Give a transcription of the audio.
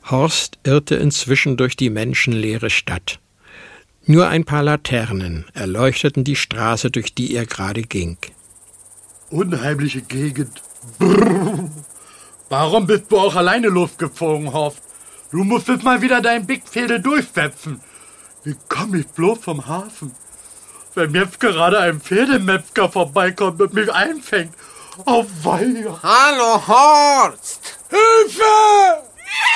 Horst irrte inzwischen durch die menschenleere Stadt. Nur ein paar Laternen erleuchteten die Straße, durch die er gerade ging. Unheimliche Gegend. Brrr. Warum bist du auch alleine Luft geflogen, Horst? Du musstest mal wieder dein Bigfädel durchsetzen. Wie komme ich bloß vom Hafen? Wenn jetzt gerade ein Pferdemetzger vorbeikommt und mich einfängt. Oh weia. Hallo, Horst! Hilfe!